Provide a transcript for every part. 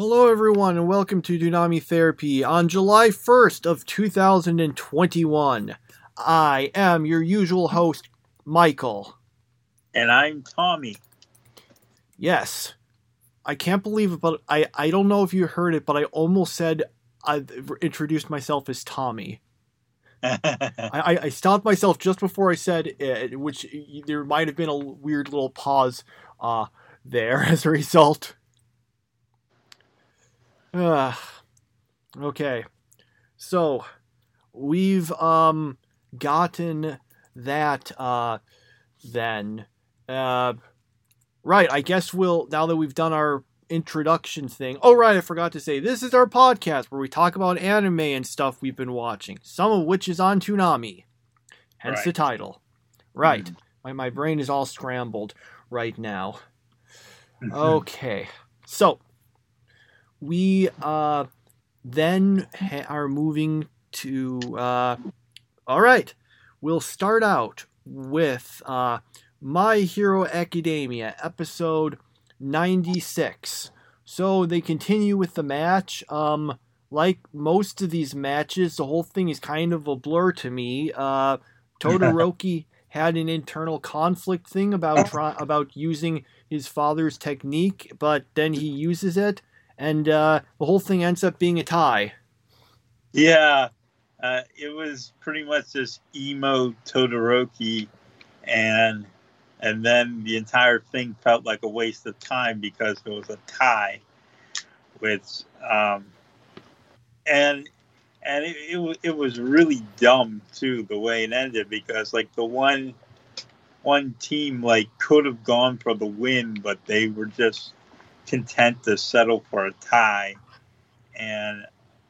Hello everyone and welcome to Toonami Therapy on July 1st of 2021. I am your usual host, Michael. And I'm Tommy. Yes. I can't believe it, but I don't know if you heard it, but I almost said I introduced myself as Tommy. I stopped myself just before I said it, which there might have been a weird little pause there as a result. Okay, so we've gotten that then. Right, I guess we'll, now that we've done our introduction thing. Oh right, I forgot to say, this is our podcast where we talk about anime and stuff we've been watching, some of which is on Toonami, hence the title. Right, my brain is all scrambled right now. Okay, so we then are moving to alright, we'll start out with My Hero Academia episode 96. So they continue with the match. Like most of these matches, the whole thing is kind of a blur to me. Todoroki had an internal conflict thing about using his father's technique, but then he uses it, and the whole thing ends up being a tie. Yeah, it was pretty much just emo Todoroki, and then the entire thing felt like a waste of time because it was a tie, which and it was really dumb too the way it ended, because like the one team like could have gone for the win, but they were just content to settle for a tie. And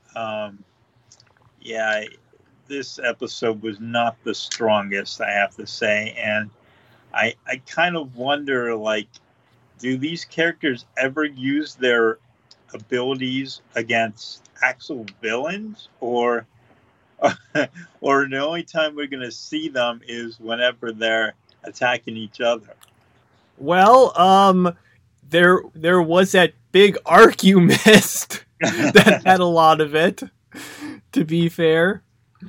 yeah, this episode was not the strongest, I have to say. And I kind of wonder, like, do these characters ever use their abilities against actual villains, or the only time we're going to see them is whenever they're attacking each other? Well, there was that big arc you missed that had a lot of it, to be fair.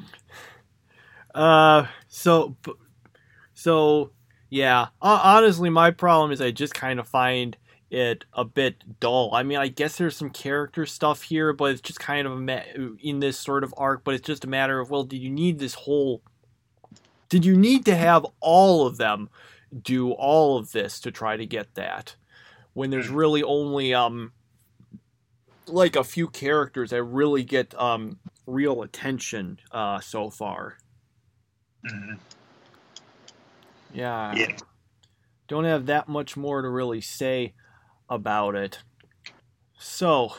So yeah, honestly, my problem is I just kind of find it a bit dull. I mean, I guess there's some character stuff here, but it's just kind of in this sort of arc, but it's just a matter of, well, did you need to have all of them do all of this to try to get that, when there's really only like a few characters that really get real attention so far. Yeah. Don't have that much more to really say about it. So,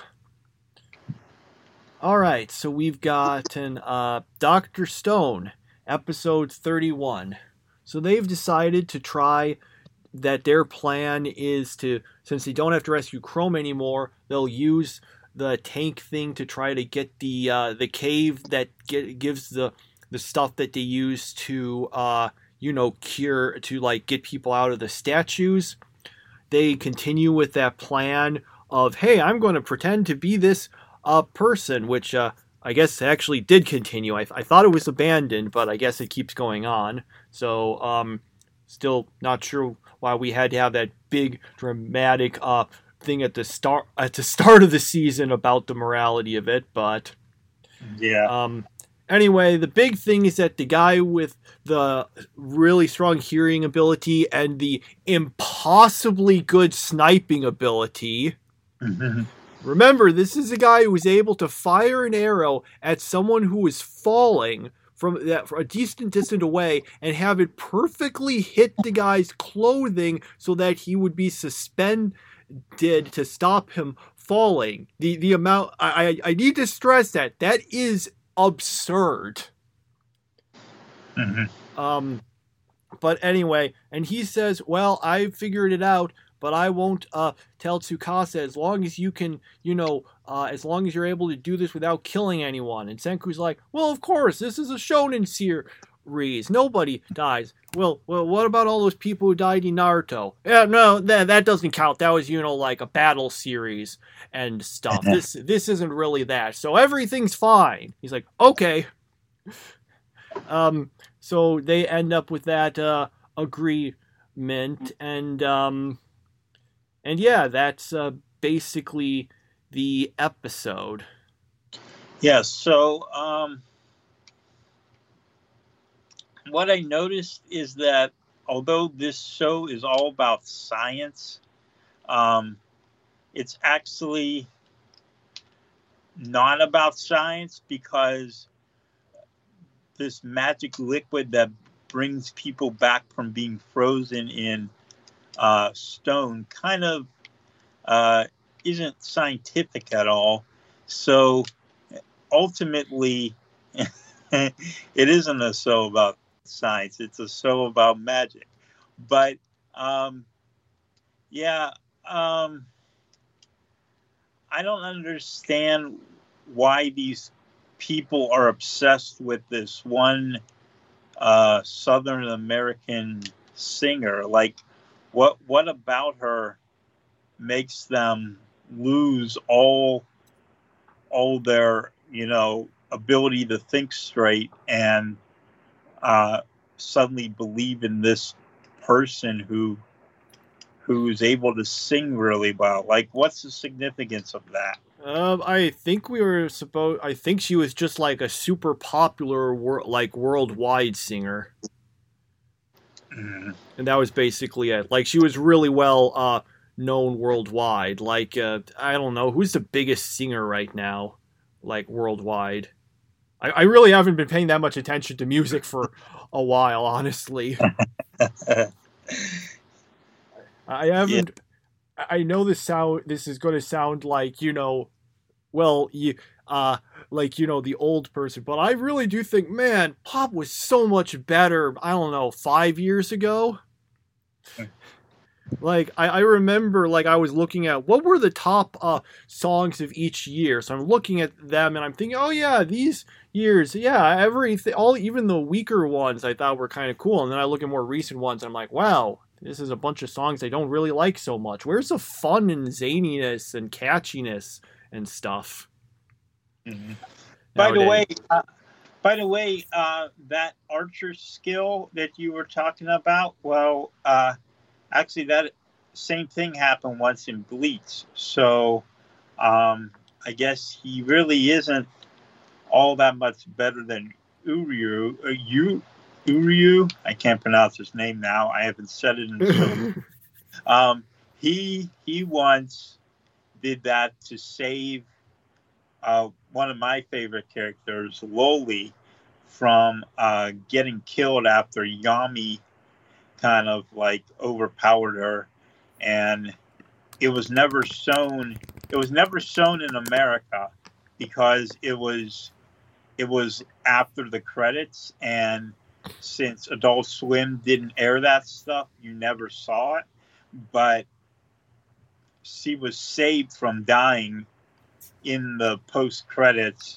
alright, so we've gotten Dr. Stone, episode 31. So they've decided to try that their plan is to, since they don't have to rescue Chrome anymore, they'll use the tank thing to try to get the cave that gives the stuff that they use to cure, to like get people out of the statues. They continue with that plan of, hey, I'm going to pretend to be this person, which I guess actually did continue. I thought it was abandoned, but I guess it keeps going on. So still not sure why we had to have that big dramatic thing at the start of the season about the morality of it, but yeah. Anyway, the big thing is that the guy with the really strong hearing ability and the impossibly good sniping ability. Remember, this is a guy who was able to fire an arrow at someone who was falling from a decent distance away and have it perfectly hit the guy's clothing so that he would be suspended to stop him falling. The amount, I need to stress that is absurd. But anyway, and he says, well, I figured it out, but I won't tell Tsukasa as long as you can, as long as you're able to do this without killing anyone. And Senku's like, well, of course, this is a shonen Reese. Nobody dies. Well, what about all those people who died in Naruto? Yeah, no, that doesn't count. That was, like a battle series and stuff. This isn't really that. So everything's fine. He's like, okay. So they end up with that agreement, and yeah, that's basically the episode. Yeah, so what I noticed is that although this show is all about science, it's actually not about science, because this magic liquid that brings people back from being frozen in stone kind of isn't scientific at all. So ultimately, it isn't a show about science. It's a show about magic. But I don't understand why these people are obsessed with this one Southern American singer. Like, what about her makes them lose all their ability to think straight and suddenly believe in this person who's able to sing really well? Like, what's the significance of that? I think I think she was just like a super popular worldwide singer. And that was basically it. Like, she was really well known worldwide. Like, I don't know, who's the biggest singer right now, like, worldwide? I really haven't been paying that much attention to music for a while, honestly. I haven't. Yeah. I know this is going to sound like, the old person, but I really do think, man, pop was so much better, I don't know, 5 years ago. Like, I remember, like, I was looking at what were the top songs of each year. So I'm looking at them and I'm thinking, oh yeah, these years, yeah, everything, even the weaker ones I thought were kind of cool. And then I look at more recent ones and I'm like, wow, this is a bunch of songs I don't really like so much. Where's the fun and zaniness and catchiness and stuff? Mm-hmm. By the way, that archer skill that you were talking about, well, actually, that same thing happened once in Bleach. So I guess he really isn't all that much better than Uryu. Uryu? I can't pronounce his name now. I haven't said it in so he once did that to save one of my favorite characters, Loli, from getting killed after Yami kind of like overpowered her, and it was never shown in America because it was after the credits, and since Adult Swim didn't air that stuff, you never saw it. But she was saved from dying in the post credits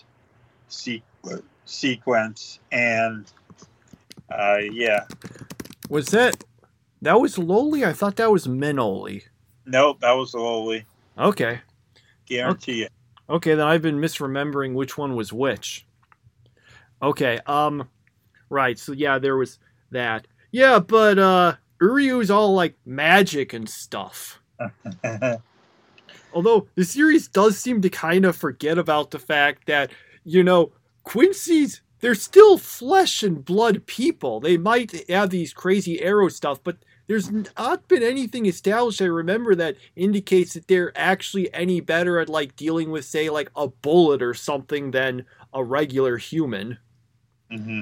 sequence, and yeah. Was that was Loli? I thought that was Minoli. Nope, that was Loli. Okay. Guarantee it. Okay, then I've been misremembering which one was which. Okay, right, so yeah, there was that. Yeah, but Uryu's all like magic and stuff. Although the series does seem to kind of forget about the fact that, Quincy's, they're still flesh and blood people. They might have these crazy arrow stuff, but there's not been anything established, I remember, that indicates that they're actually any better at, like, dealing with, say, like, a bullet or something than a regular human. Mm-hmm.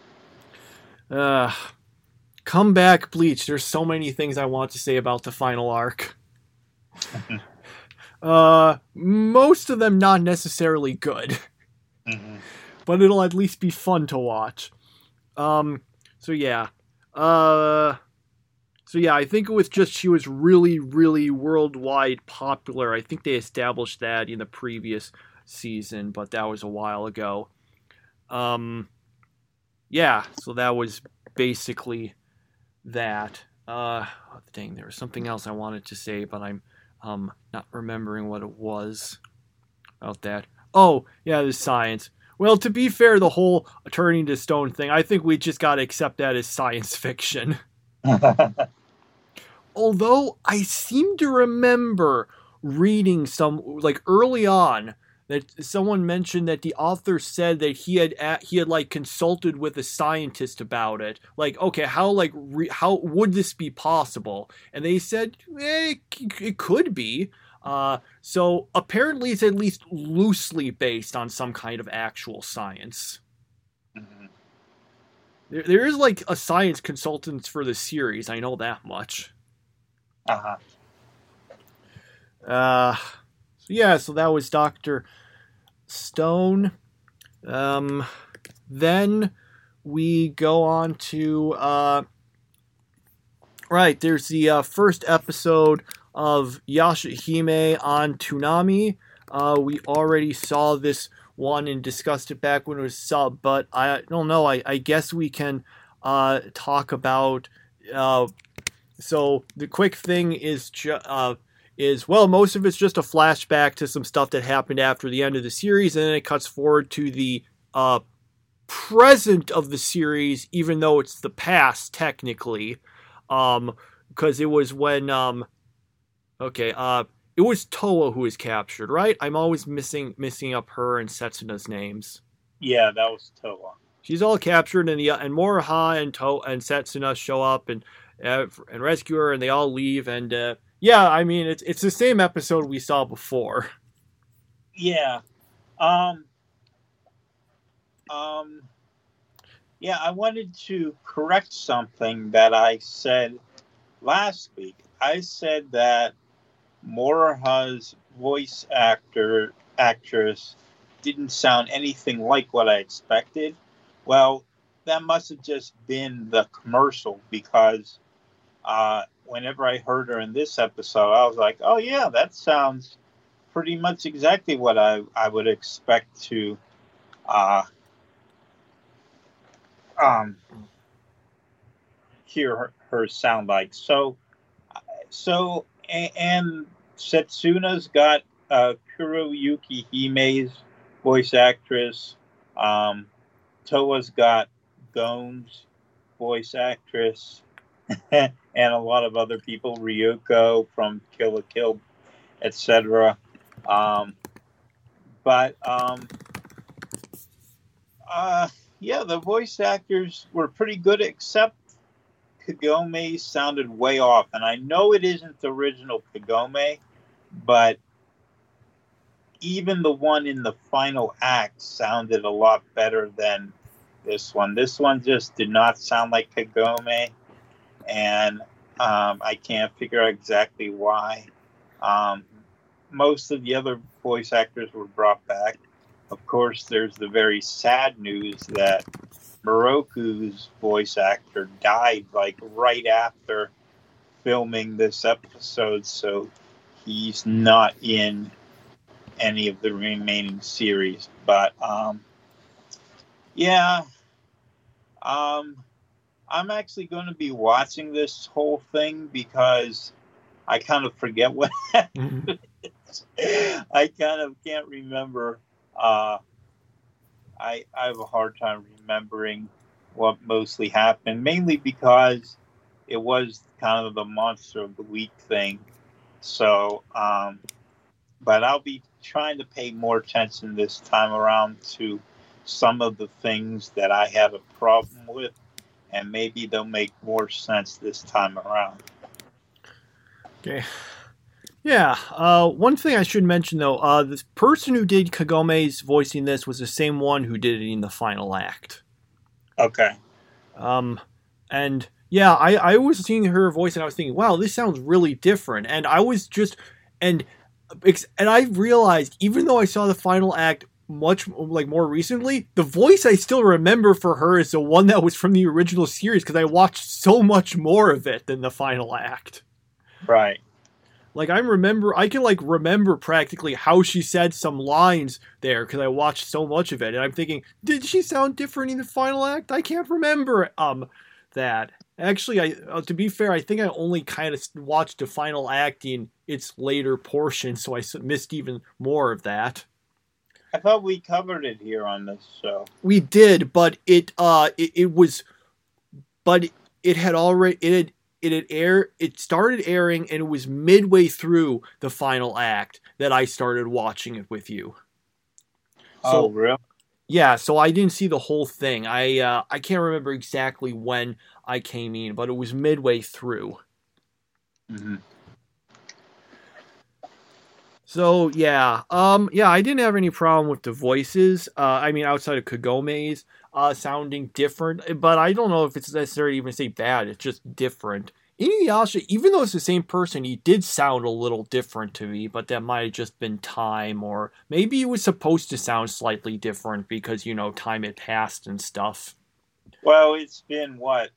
Come back, Bleach. There's so many things I want to say about the final arc. Most of them not necessarily good. Mm-hmm. But it'll at least be fun to watch. So yeah, I think it was just she was really, really worldwide popular. I think they established that in the previous season, but that was a while ago. yeah, so that was basically that. Dang, there was something else I wanted to say, but I'm not remembering what it was about that. Oh, yeah, the science. Well, to be fair, the whole turning to stone thing, I think we just gotta accept that as science fiction. Although I seem to remember reading some, like early on, that someone mentioned that the author said that he had like consulted with a scientist about it. Like, okay, how would this be possible? And they said, it could be. So apparently it's at least loosely based on some kind of actual science. Mm-hmm. There is like a science consultant for the series. I know that much. Uh-huh. So that was Dr. Stone. Then we go on to right, there's the first episode of Yashahime on Toonami. We already saw this one and discussed it back when it was sub, but I don't know. I guess we can talk about. So the quick thing is most of it's just a flashback to some stuff that happened after the end of the series, and then it cuts forward to the present of the series, even though it's the past technically, because it was when it was Towa who was captured, right? I'm always missing up her and Setsuna's names. Yeah, that was Towa. She's all captured, and Moroha and Setsuna show up and rescue her, and they all leave, and yeah, I mean it's the same episode we saw before. Yeah. Yeah, I wanted to correct something that I said last week. I said that Moroha's voice actress didn't sound anything like what I expected. Well, that must have just been the commercial, because whenever I heard her in this episode, I was like, oh yeah, that sounds pretty much exactly what I would expect to hear her sound like. So and Setsuna's got Kuroyuki Hime's voice actress. Towa's got Gon's voice actress. And a lot of other people, Ryuko from Kill la Kill, etc. Yeah, the voice actors were pretty good, except Kagome sounded way off. And I know it isn't the original Kagome, but even the one in the final act sounded a lot better than this one. This one just did not sound like Kagome, and I can't figure out exactly why. Most of the other voice actors were brought back. Of course, there's the very sad news that Moroku's voice actor died like right after filming this episode, so he's not in any of the remaining series. But yeah, I'm actually going to be watching this whole thing because I kind of forget what happened. I kind of can't remember. I have a hard time remembering what mostly happened, mainly because it was kind of the Monster of the Week thing. So, but I'll be trying to pay more attention this time around to some of the things that I had a problem with, and maybe they'll make more sense this time around. Okay. Yeah, one thing I should mention, though, this person who did Kagome's voicing this was the same one who did it in the final act. Okay. And, yeah, I was seeing her voice, and I was thinking, wow, this sounds really different. And I was just, and I realized, even though I saw the final act much, like, more recently, the voice I still remember for her is the one that was from the original series, because I watched so much more of it than the final act. Right. Like, I can, like, remember practically how she said some lines there, because I watched so much of it, and I'm thinking, did she sound different in the final act? I can't remember, that. Actually, to be fair, I think I only kind of watched the final act in its later portion, so I missed even more of that. I thought we covered it here on this show. We did, but it had already, it started airing, and it was midway through the final act that I started watching it with you. So, really? Yeah, so I didn't see the whole thing. I can't remember exactly when I came in, but it was midway through. Mm-hmm. So yeah, I didn't have any problem with the voices. I mean, outside of Kagome's sounding different, but I don't know if it's necessarily even say bad. It's just different. Inuyasha, even though it's the same person, he did sound a little different to me, but that might have just been time, or maybe he was supposed to sound slightly different because, you know, time had passed and stuff. Well, it's been what?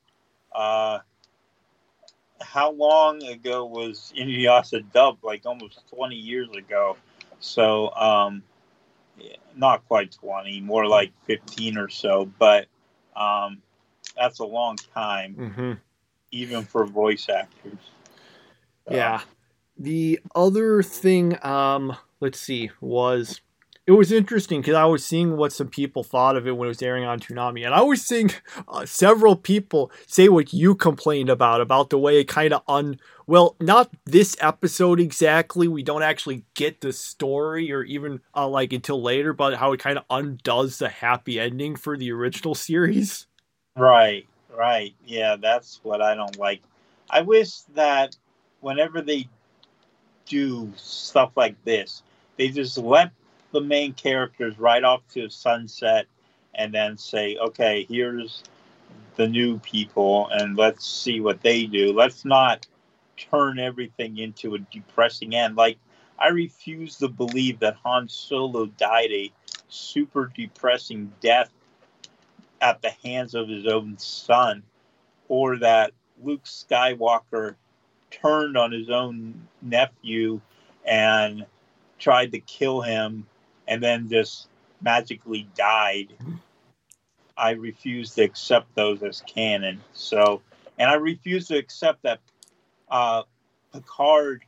How long ago was Inuyasha dubbed? Like almost 20 years ago. So, not quite 20, more like 15 or so, but that's a long time. Mm-hmm. Even for voice actors. Yeah. The other thing, let's see, it was interesting because I was seeing what some people thought of it when it was airing on Toonami, and I was seeing several people say what you complained about the way it kind of well, not this episode exactly, we don't actually get the story or even like until later, but how it kind of undoes the happy ending for the original series. Right. Yeah, that's what I don't like. I wish that whenever they do stuff like this, they just let the main characters right off to sunset and then say, okay, here's the new people and let's see what they do. Let's not turn everything into a depressing end. Like, I refuse to believe that Han Solo died a super depressing death at the hands of his own son, or that Luke Skywalker turned on his own nephew and tried to kill him and then just magically died. I refuse to accept those as canon. So, and I refuse to accept that Picard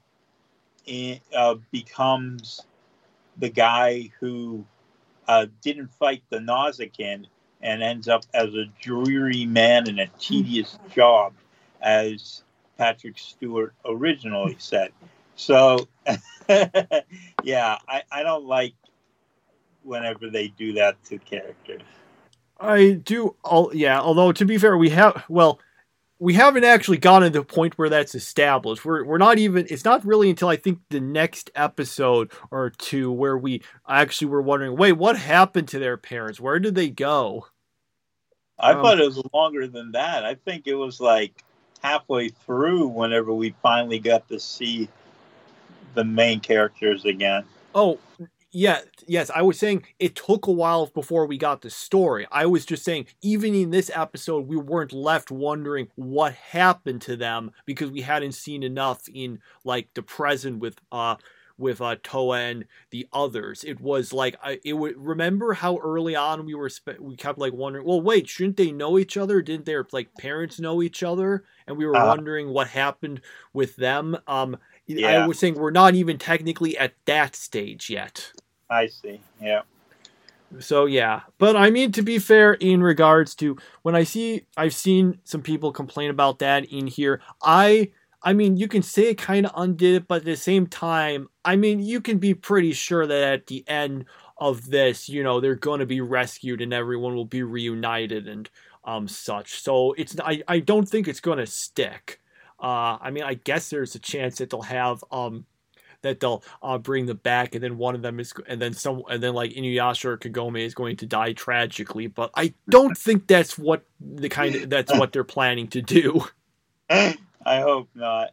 becomes the guy who didn't fight the Nausicaan and ends up as a dreary man in a tedious job, as Patrick Stewart originally said. So, yeah, I don't like whenever they do that to characters. I do, although to be fair, we haven't actually gotten to the point where that's established. We're not even, it's not really until I think the next episode or two where we actually were wondering, wait, what happened to their parents? Where did they go? I thought it was longer than that. I think it was like halfway through whenever we finally got to see the main characters again. Oh, yeah, yes, I was saying it took a while before we got the story. I was just saying, even in this episode, we weren't left wondering what happened to them because we hadn't seen enough in like the present with Toa and the others. It was like remember how early on we kept like wondering, well, wait, shouldn't they know each other? Didn't their like parents know each other? And we were wondering what happened with them. Yeah. I was saying we're not even technically at that stage yet. I see. Yeah. So yeah, but I mean, to be fair, in regards to I've seen some people complain about that in here. I mean, you can say it kind of undid it, but at the same time, I mean, you can be pretty sure that at the end of this, you know, they're going to be rescued and everyone will be reunited and such. So I don't think it's going to stick. I mean, I guess there's a chance that they'll have bring them back, and then one of them and then like Inuyasha or Kagome is going to die tragically. But I don't think that's what what they're planning to do. I hope not.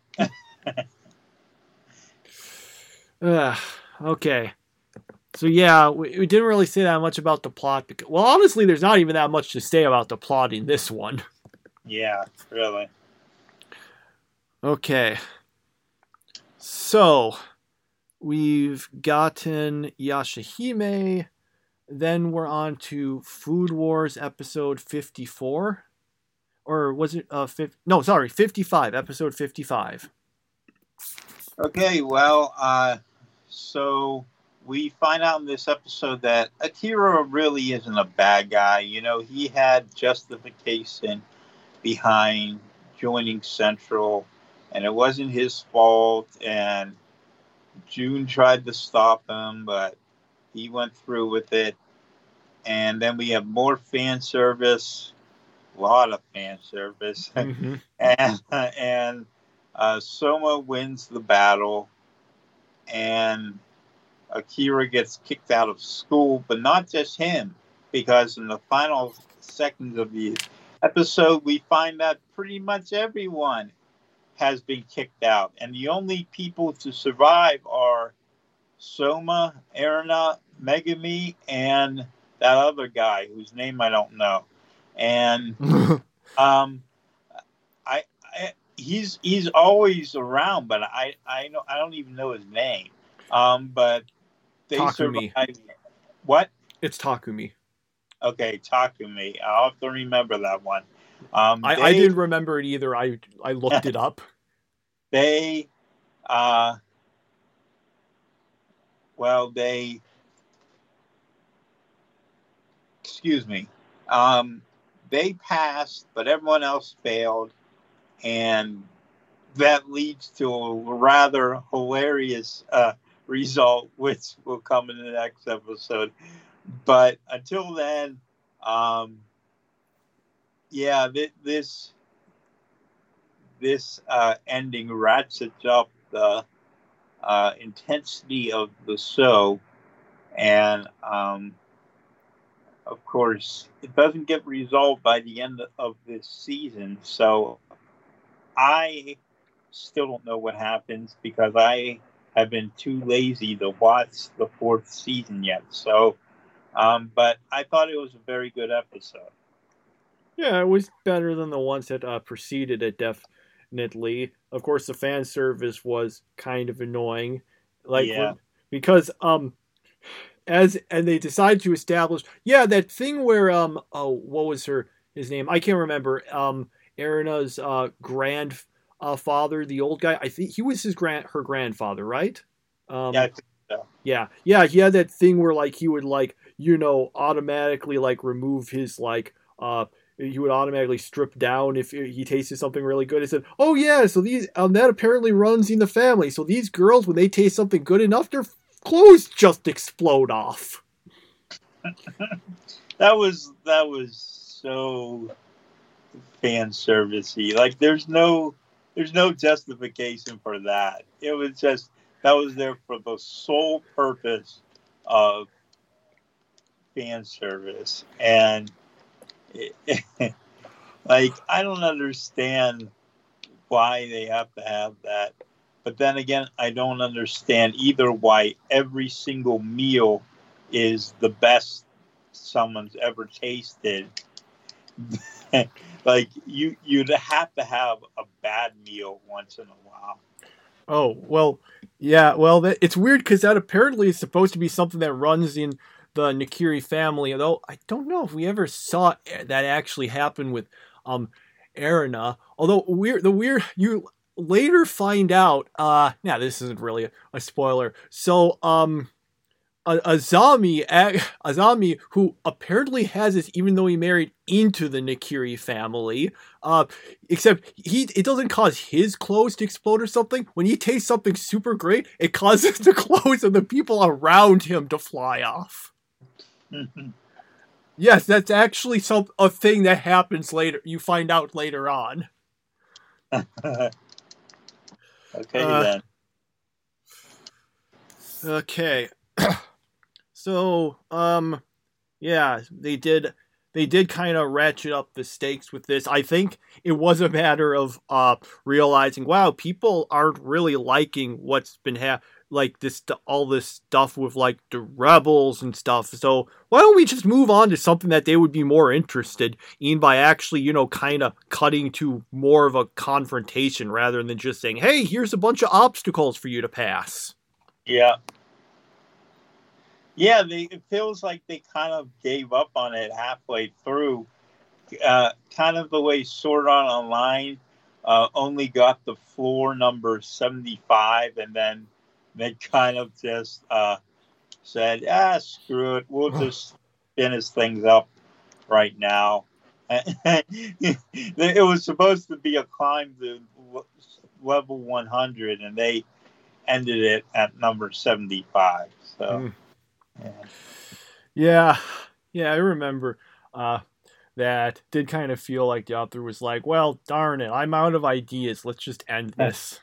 Okay. So yeah, we didn't really say that much about the plot. Well, honestly, there's not even that much to say about the plot in this one. Yeah, really. Okay. So, we've gotten Yashahime. Then we're on to Food Wars episode 54. Or was it 55, episode 55. Okay, well, so we find out in this episode that Akira really isn't a bad guy. You know, he had justification behind joining Central, and it wasn't his fault, and June tried to stop him, but he went through with it. And then we have more fan service, a lot of fan service, Mm-hmm. and Soma wins the battle, and Akira gets kicked out of school, but not just him, because in the final seconds of the episode, we find that pretty much everyone has been kicked out, and the only people to survive are Soma, Erina, Megumi, and that other guy whose name I don't know. And he's always around, but I don't even know his name. But they Takumi. survived. What? It's Takumi. Okay, Takumi. I'll have to remember that one. I didn't remember it either. I looked it up. They excuse me. They passed, but everyone else failed, and that leads to a rather hilarious result, which will come in the next episode. But until then, this ending ratchets up the intensity of the show, and of course, it doesn't get resolved by the end of this season. So I still don't know what happens because I have been too lazy to watch the fourth season yet. So, but I thought it was a very good episode. Yeah, it was better than the ones that preceded it, definitely. Of course, the fan service was kind of annoying, because they decided to establish that thing where what was his name? I can't remember. Erina's grandfather, the old guy. I think he was her grandfather, right? Yeah, I think so. Yeah. He had that thing where he would automatically remove his he would automatically strip down if he tasted something really good. He said, "Oh yeah, so these that apparently runs in the family. So these girls, when they taste something good enough, their clothes just explode off." that was so fan servicey. There's no justification for that. It was just that was there for the sole purpose of fan service, and I don't understand why they have to have that. But then again, I don't understand either why every single meal is the best someone's ever tasted. You'd have to have a bad meal once in a while. Oh, well, yeah, well, it's weird because that apparently is supposed to be something that runs in the Nakiri family, although I don't know if we ever saw that actually happen with Erina. Although you later find out, this isn't really a spoiler. So Azami, who apparently has this, even though he married into the Nakiri family, except it doesn't cause his clothes to explode or something. When he tastes something super great, it causes the clothes of the people around him to fly off. Yes, that's actually a thing that happens later. You find out later on. Okay, then. Okay. So, they did kind of ratchet up the stakes with this. I think it was a matter of realizing, wow, people aren't really liking what's been like this all this stuff with like the rebels and stuff. So why don't we just move on to something that they would be more interested in by actually, kind of cutting to more of a confrontation rather than just saying, hey, here's a bunch of obstacles for you to pass. Yeah. Yeah, it feels like they kind of gave up on it halfway through. Kind of the way Sword Art Online only got the floor number 75, and then they kind of just said, screw it, we'll just finish things up right now. It was supposed to be a climb to level 100, and they ended it at number 75. So, yeah, I remember that did kind of feel like the author was like, well, darn it, I'm out of ideas. Let's just end this.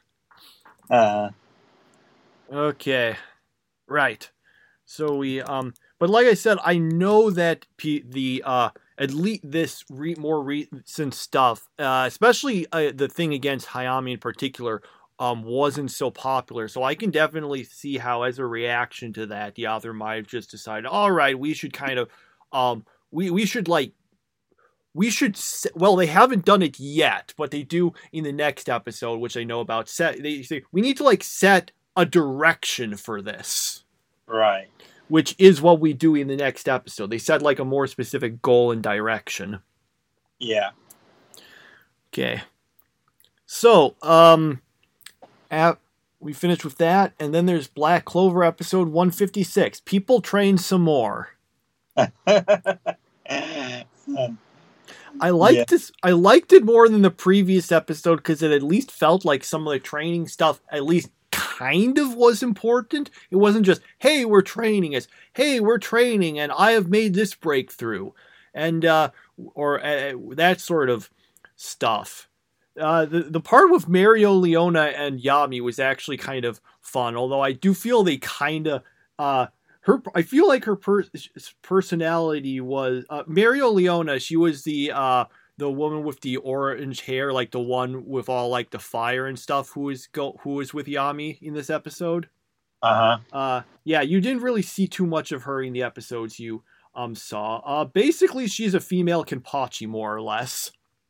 Okay. Right. So we, but like I said, I know that at least this more recent stuff, especially the thing against Hayami in particular, wasn't so popular. So I can definitely see how, as a reaction to that, the author might have just decided, all right, we should kind of, well, they haven't done it yet, but they do in the next episode, which I know about. They say we need to set a direction for this, right? Which is what we do in the next episode. They set a more specific goal and direction. Yeah. Okay. So, we finished with that, and then there's Black Clover episode 156. People train some more. I liked this. I liked it more than the previous episode because it at least felt like some of the training stuff at least kind of was important. It wasn't just, hey, we're training. It's, hey, we're training and I have made this breakthrough. And, that sort of stuff. The part with Mereoleona and Yami was actually kind of fun, although I do feel they kind of, I feel like her personality was Mereoleona. She was the woman with the orange hair, like the one with all the fire and stuff, who was with Yami in this episode. Yeah, you didn't really see too much of her in the episodes you saw. Basically, she's a female Kenpachi, more or less.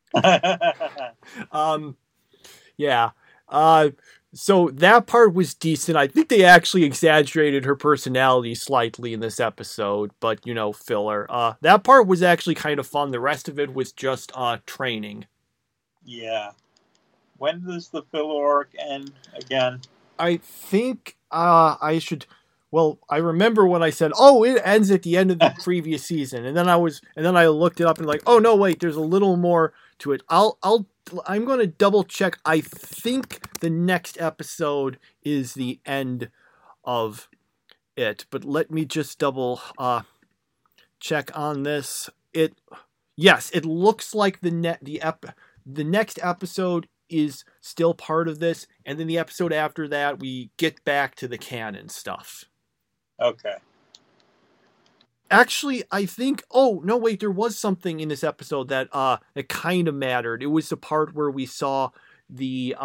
Yeah. So that part was decent. I think they actually exaggerated her personality slightly in this episode, but filler. That part was actually kind of fun. The rest of it was just training. Yeah. When does the filler arc end again? I think I should. Well, I remember when I said, "Oh, it ends at the end of the previous season," and then I looked it up and oh no, wait, there's a little more to it. I'm going to double check. I think the next episode is the end of it, but let me just double check on this. Yes, it looks like the next episode is still part of this, and then the episode after that we get back to the canon stuff. Okay. Actually, I think. Oh no! Wait, there was something in this episode that kind of mattered. It was the part where we saw the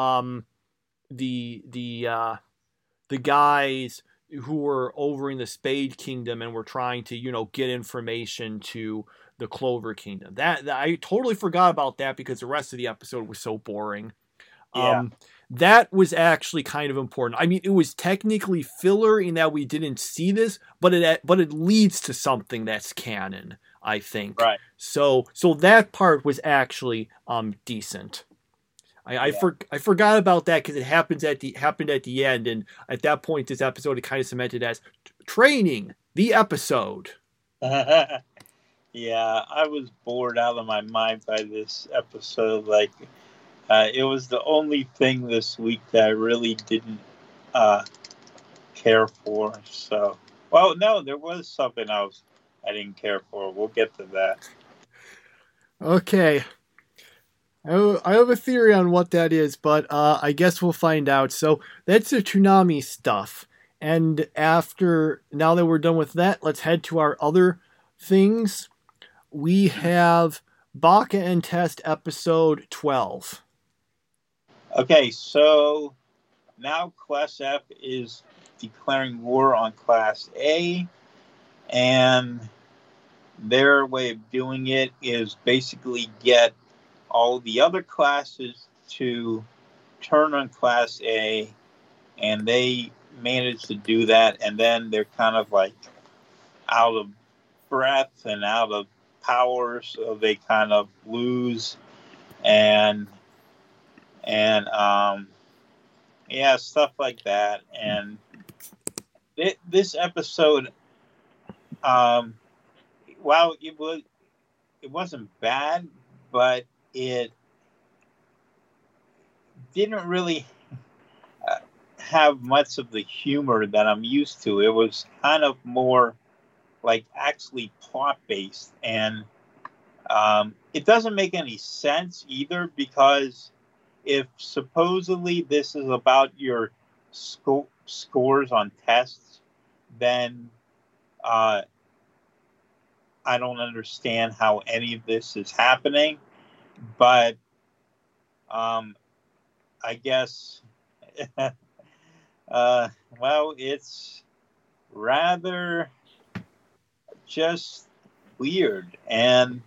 guys who were over in the Spade Kingdom and were trying to get information to the Clover Kingdom. That I totally forgot about that because the rest of the episode was so boring. Yeah. That was actually kind of important. I mean, it was technically filler in that we didn't see this, but it leads to something that's canon, I think. Right. So that part was actually decent. I forgot about that because it happened at the end, and at that point, this episode it kind of cemented as training the episode. Yeah, I was bored out of my mind by this episode. It was the only thing this week that I really didn't care for. So, well, no, there was something else I didn't care for. We'll get to that. Okay. I have a theory on what that is, but I guess we'll find out. So that's the Toonami stuff. And now that we're done with that, let's head to our other things. We have Baka and Test episode 12. Okay, so now Class F is declaring war on Class A, and their way of doing it is basically get all the other classes to turn on Class A, and they manage to do that, and then they're kind of like out of breath and out of power, so they kind of lose, and yeah, stuff like that. And this episode, well, it wasn't bad, but it didn't really have much of the humor that I'm used to. It was kind of more like actually plot based, and it doesn't make any sense either, because if supposedly this is about your scores on tests, then I don't understand how any of this is happening. But I guess, well, it's rather just weird. And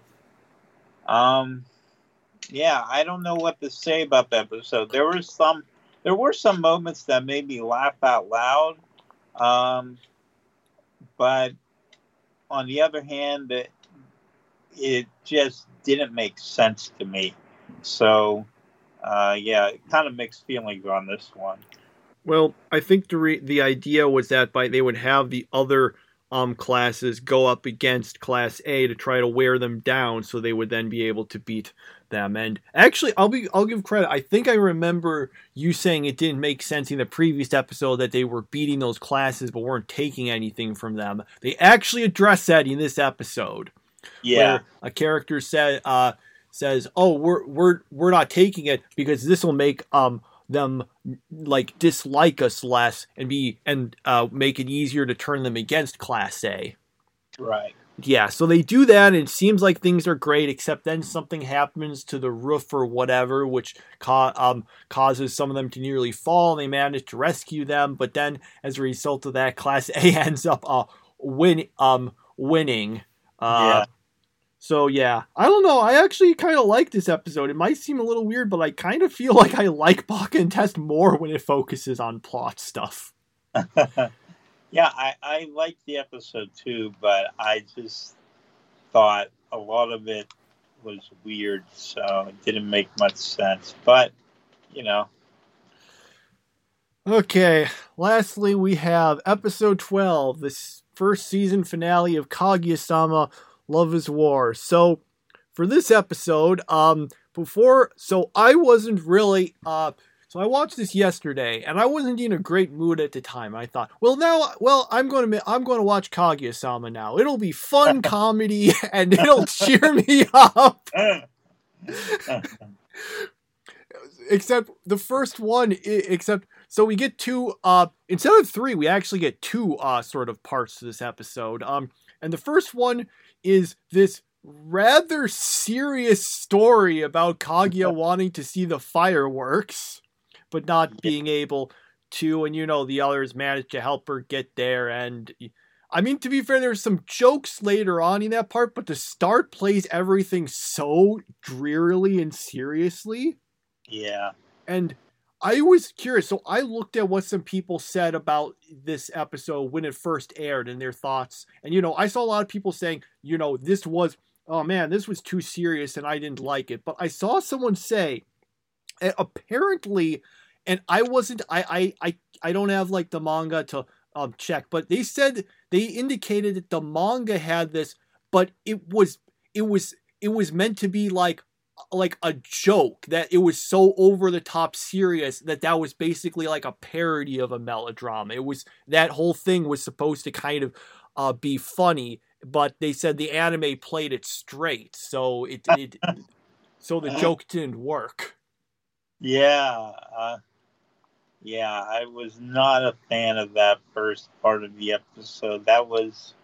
yeah, I don't know what to say about the episode. There were some moments that made me laugh out loud, but on the other hand, it just didn't make sense to me. So yeah, kind of mixed feelings on this one. Well, I think the idea was that they would have the other classes go up against Class A to try to wear them down, so they would then be able to beat them. And actually, I'll give credit. I think I remember you saying it didn't make sense in the previous episode that they were beating those classes but weren't taking anything from them. They actually addressed that in this episode. Yeah, where a character says, "Oh, we're not taking it because this will make them like dislike us less and make it easier to turn them against Class A." Right. Yeah, so they do that, and it seems like things are great, except then something happens to the roof or whatever, which causes some of them to nearly fall. They manage to rescue them, but then as a result of that, Class A ends up winning. Yeah. So yeah, I don't know. I actually kind of like this episode. It might seem a little weird, but I kind of feel like I like Baka and Test more when it focuses on plot stuff. Yeah, I liked the episode too, but I just thought a lot of it was weird, so it didn't make much sense. But, you know. Okay, lastly, we have episode 12, this first season finale of Kaguya-sama Love is War. So, for this episode, I wasn't really, so I watched this yesterday, and I wasn't in a great mood at the time. I thought, I'm going to watch Kaguya-sama now. It'll be fun comedy, and it'll cheer me up. Except the first one, so we get two, instead of three, we actually get two sort of parts to this episode. And the first one is this rather serious story about Kaguya wanting to see the fireworks, but not being able to, and the others managed to help her get there. And I mean, to be fair, there's some jokes later on in that part, but the start plays everything so drearily and seriously. Yeah. And I was curious, so I looked at what some people said about this episode when it first aired and their thoughts. And, I saw a lot of people saying, this was too serious and I didn't like it. But I saw someone say, apparently, and I don't have like the manga to check, but they indicated that the manga had this, but it was meant to be like a joke, that it was so over the top serious that was basically like a parody of a melodrama. It was, that whole thing was supposed to kind of be funny, but they said the anime played it straight, so so the joke didn't work. Yeah, I was not a fan of that first part of the episode. That was,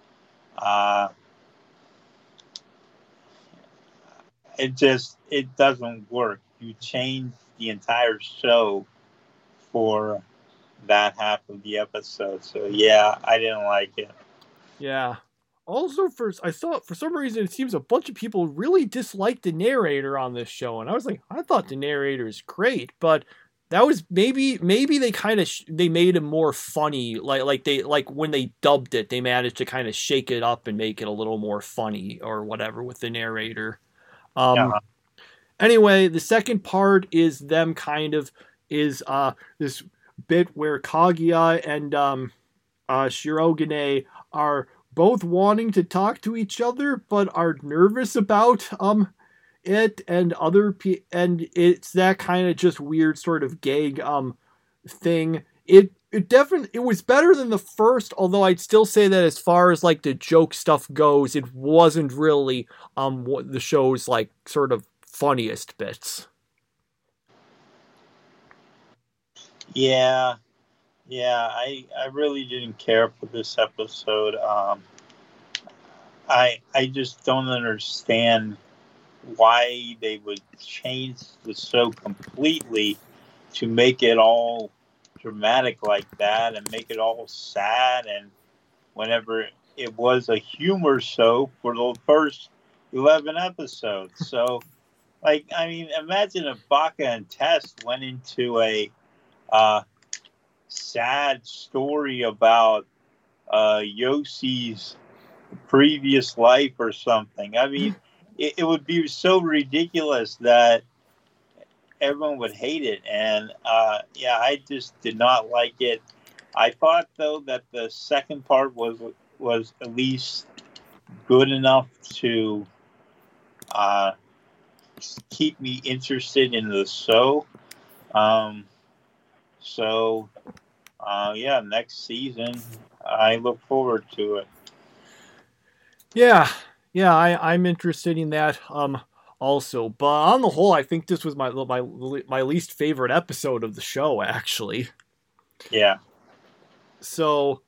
it doesn't work. You change the entire show for that half of the episode. So yeah, I didn't like it. Yeah. Also, I thought for some reason it seems a bunch of people really dislike the narrator on this show, and I was like, I thought the narrator is great, but that was maybe they kind of they made him more funny, like when they dubbed it, they managed to kind of shake it up and make it a little more funny or whatever with the narrator. Uh-huh. Anyway, the second part is them kind of is this bit where Kaguya and Shirogane are both wanting to talk to each other, but are nervous about it and and it's that kind of just weird sort of gag thing. It definitely it was better than the first, although I'd still say that as far as like the joke stuff goes, it wasn't really what the show's like sort of funniest bits. Yeah, I really didn't care for this episode. I just don't understand why they would change the show completely to make it all dramatic like that and make it all sad. And whenever it was a humor show for the first 11 episodes. So, like, I mean, imagine if Baka and Tess went into a sad story about Yossi's previous life or something. I mean, it would be so ridiculous that everyone would hate it. And yeah, I just did not like it. I thought though that the second part was at least good enough to keep me interested in the show. So yeah, next season I look forward to it. Yeah, I'm interested in that also. But on the whole, I think this was my least favorite episode of the show, actually. Yeah. So,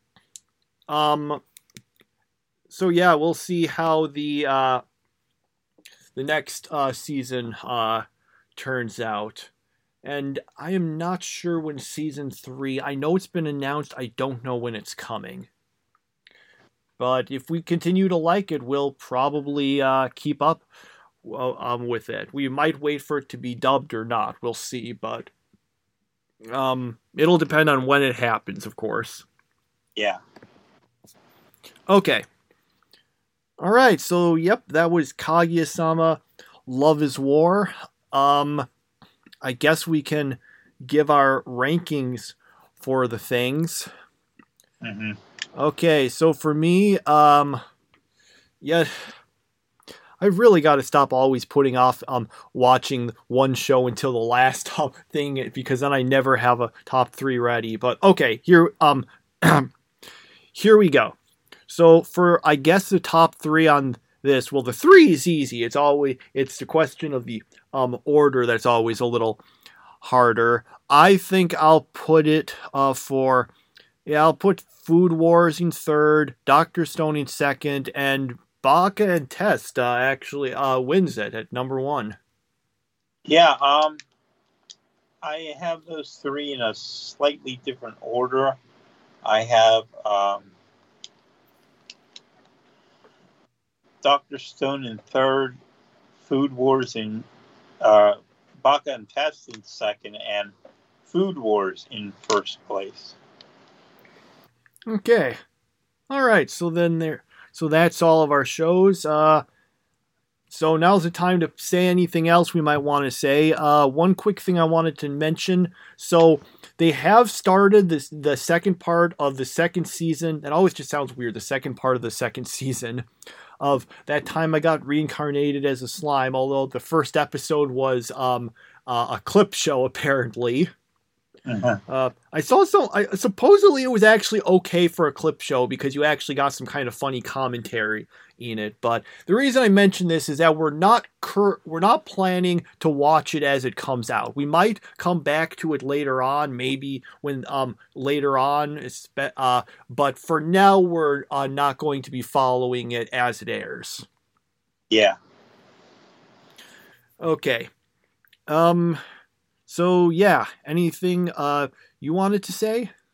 yeah, we'll see how the next season turns out. And I am not sure when season 3. I know it's been announced. I don't know when it's coming. But if we continue to like it, we'll probably keep up with it. We might wait for it to be dubbed or not. We'll see, but it'll depend on when it happens, of course. Yeah. Okay. All right. So, yep, that was Kaguya-sama, Love is War. I guess we can give our rankings for the things. Mm-hmm. Okay, so for me, yeah, I really got to stop always putting off watching one show until the last thing, because then I never have a top 3 ready. But okay, here here we go. So for I guess the top 3 on this, well, the 3 is easy. It's the question of the order that's always a little harder. I think I'll put it I'll put Food Wars in 3rd, Dr. Stone in 2nd, and Baka and Test actually wins it at number 1. Yeah, I have those 3 in a slightly different order. I have Dr. Stone in 3rd, Food Wars in Baka and Test in 2nd, and Food Wars in 1st place. Okay. All right. So that's all of our shows. So now's the time to say anything else we might want to say. One quick thing I wanted to mention. So they have started the second part of the second season. That always just sounds weird. The second part of the second season of That Time I Got Reincarnated as a Slime. Although the first episode was a clip show apparently. I saw supposedly it was actually okay for a clip show because you actually got some kind of funny commentary in it. But the reason I mention this is that we're not planning to watch it as it comes out. We might come back to it later on, maybe when later on. But for now, we're not going to be following it as it airs. Yeah. Okay. So yeah, anything you wanted to say?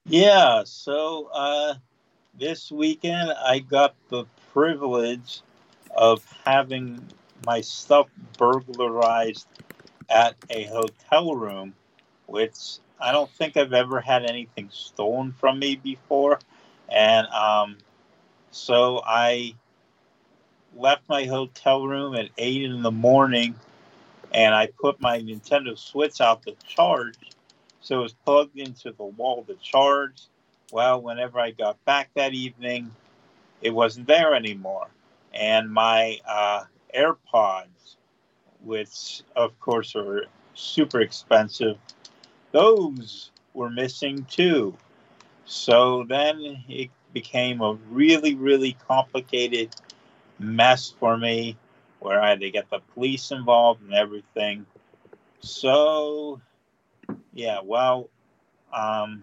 Yeah, so this weekend I got the privilege of having my stuff burglarized at a hotel room, which I don't think I've ever had anything stolen from me before. And so I left my hotel room at 8 in the morning and I put my Nintendo Switch out to charge. So it was plugged into the wall to charge. Well, whenever I got back that evening, it wasn't there anymore. And my AirPods, which of course are super expensive, those were missing too. So then it became a really, really complicated mess for me where I had to get the police involved and everything. So, yeah, well, um,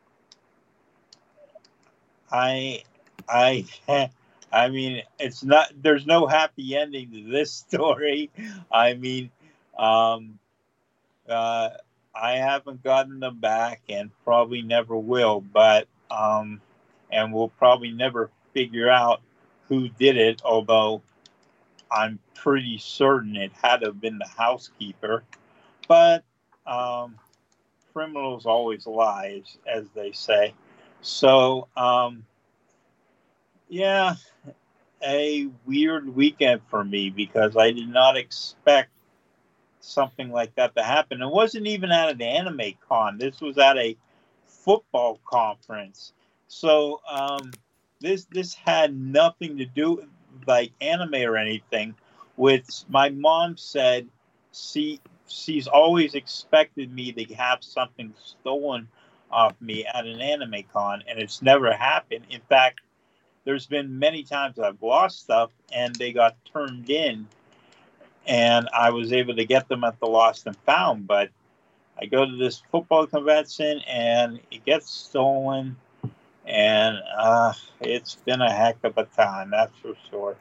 I, I, I mean, it's not. There's no happy ending to this story. I mean, um, uh, I haven't gotten them back, and probably never will. But and we'll probably never figure out who did it. Although I'm pretty certain it had to have been the housekeeper. But um, criminals always lie, as they say. So yeah, a weird weekend for me because I did not expect something like that to happen. It wasn't even at an anime con. This was at a football conference. So this had nothing to do with like anime or anything. Which my mom said she's always expected me to have something stolen off me at an anime con, and it's never happened. In fact, there's been many times I've lost stuff and they got turned in and I was able to get them at the lost and found. But I go to this football convention and it gets stolen, and it's been a heck of a time, that's for sure.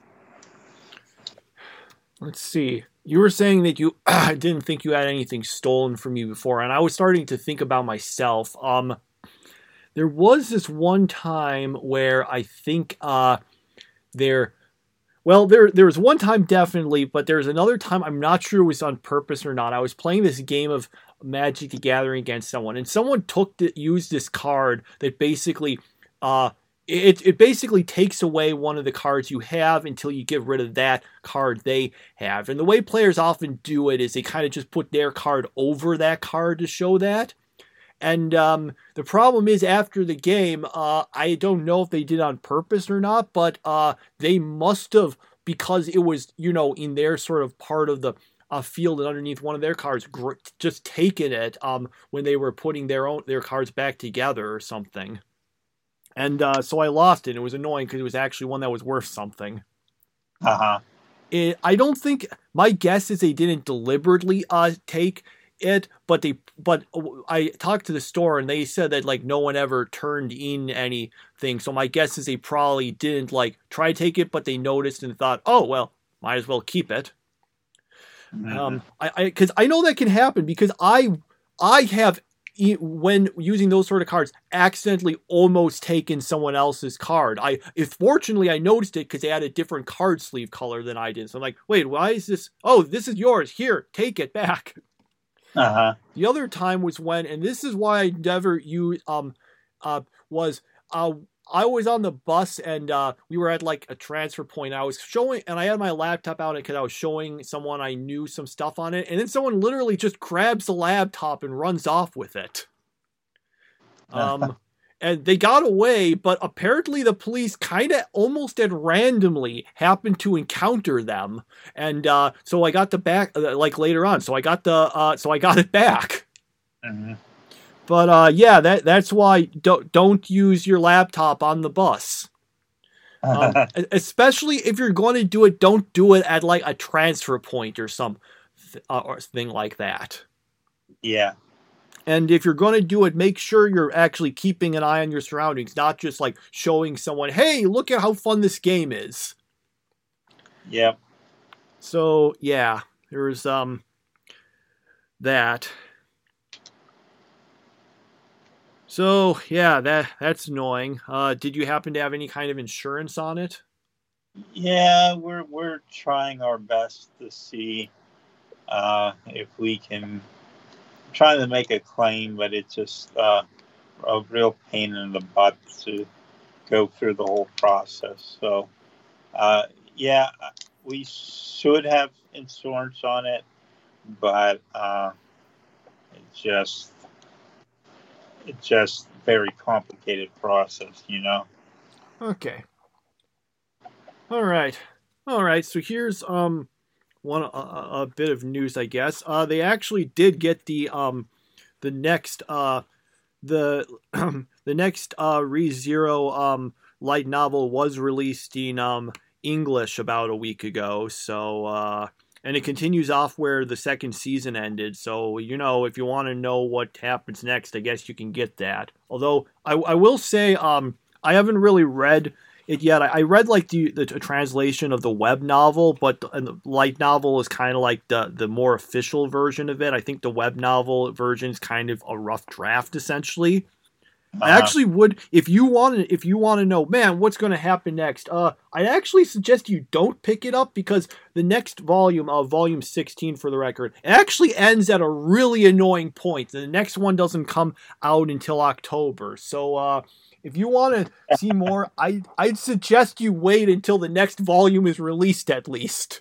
Let's see. You were saying that you didn't think you had anything stolen from you before, and I was starting to think about myself. There was this one time where I think there well, there was one time definitely, but there was another time I'm not sure it was on purpose or not. I was playing this game of Magic the Gathering against someone, and someone used this card that basically uh it basically takes away one of the cards you have until you get rid of that card they have. And the way players often do it is they kind of just put their card over that card to show that. And the problem is, after the game, I don't know if they did on purpose or not, but they must have, because it was, in their sort of part of the field and underneath one of their cards, just taken it when they were putting their cards back together or something. And so I lost it. It was annoying because it was actually one that was worth something. Uh-huh. I don't think, my guess is they didn't deliberately take it, but I talked to the store and they said that like no one ever turned in anything. So my guess is they probably didn't like try to take it, but they noticed and thought, oh well, might as well keep it. Mm-hmm. Because I know that can happen because I have, when using those sort of cards, accidentally almost taken someone else's card. If fortunately I noticed it because they had a different card sleeve color than I did. So I'm like, wait, why is this? Oh, this is yours. Here, take it back. Uh-huh. The other time was when, and this is why I never use was I was on the bus and we were at like a transfer point. I was showing, and I had my laptop out because I was showing someone I knew some stuff on it, and then someone literally just grabs the laptop and runs off with it. And they got away, but apparently the police kind of almost at randomly happened to encounter them, and so I got the back like later on. So I got it back. Mm-hmm. But yeah, that's why don't use your laptop on the bus. Especially if you're going to do it, don't do it at like a transfer point or or thing like that. Yeah. And if you're going to do it, make sure you're actually keeping an eye on your surroundings, not just like showing someone, hey, look at how fun this game is. Yep. So, yeah, there's that. So yeah, that's annoying. Did you happen to have any kind of insurance on it? Yeah, we're trying our best to see if we can try to make a claim, but it's just a real pain in the butt to go through the whole process. So yeah, we should have insurance on it, but it's just very complicated process, you know. Okay. All right. So here's a bit of news, I guess. They actually did get the next the the next ReZero light novel was released in English about a week ago. So and it continues off where the second season ended. So if you want to know what happens next, I guess you can get that. Although I will say I haven't really read it yet. I read like the translation of the web novel, but the light novel is kind of like the more official version of it. I think the web novel version is kind of a rough draft, essentially. I actually would, if you want to know, man, what's going to happen next. I'd actually suggest you don't pick it up because the next volume, volume 16 for the record, it actually ends at a really annoying point. The next one doesn't come out until October, so if you want to see more, I'd suggest you wait until the next volume is released at least.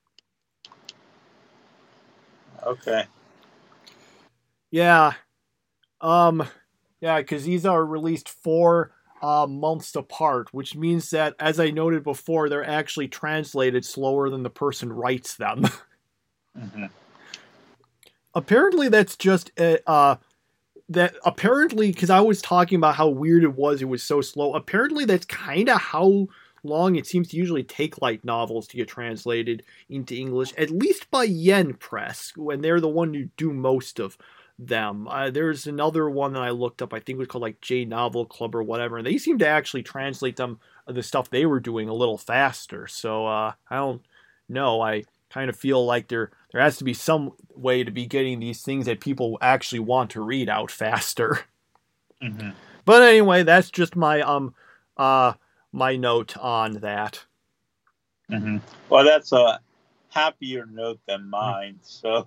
Okay. Yeah. Yeah, because these are released 4 months apart, which means that, as I noted before, they're actually translated slower than the person writes them. Mm-hmm. Apparently, that's just apparently, because I was talking about how weird it was so slow. Apparently, that's kind of how long it seems to usually take light novels to get translated into English, at least by Yen Press, when they're the one who do most of them. There's another one that I looked up, I think it was called like J Novel Club or whatever, and they seem to actually translate the stuff they were doing a little faster. So I don't know. I kind of feel like there has to be some way to be getting these things that people actually want to read out faster. Mm-hmm. But anyway, that's just my my note on that. Mm-hmm. Well, that's a happier note than mine. So.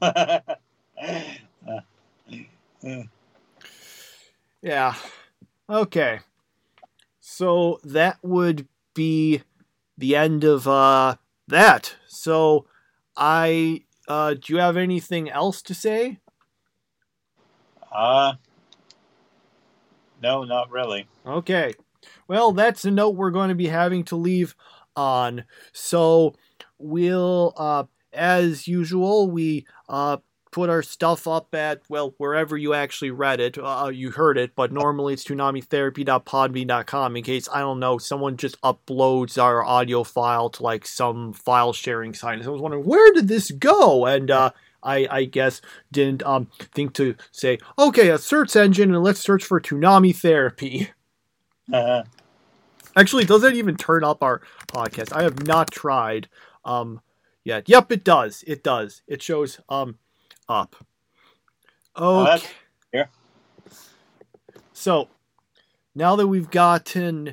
Yeah. Okay. So that would be the end of that. So do you have anything else to say? No, not really. Okay. Well, that's a note we're going to be having to leave on. So we'll as usual, we put our stuff up at, well, wherever you actually read it, you heard it, but normally it's toonami-therapy.podbean.com in case, I don't know, someone just uploads our audio file to like some file sharing site. And I was wondering, where did this go? And I guess didn't think to say, okay, a search engine and let's search for Toonami Therapy. Actually, does that even turn up our podcast? I have not tried yet. Yep, it does. It does. It shows up. Okay. Yeah. So now that we've gotten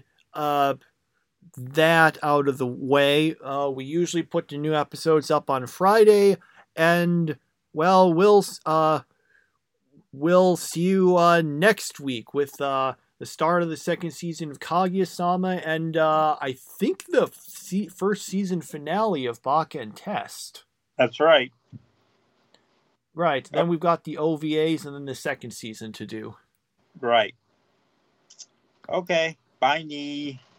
that out of the way, we usually put the new episodes up on Friday, and well, we'll see you next week with the start of the second season of Kaguya-sama, and I think the first season finale of Baka and Test. That's right. Right. Then we've got the OVAs and then the second season to do. Right. Okay. Bye, Nee.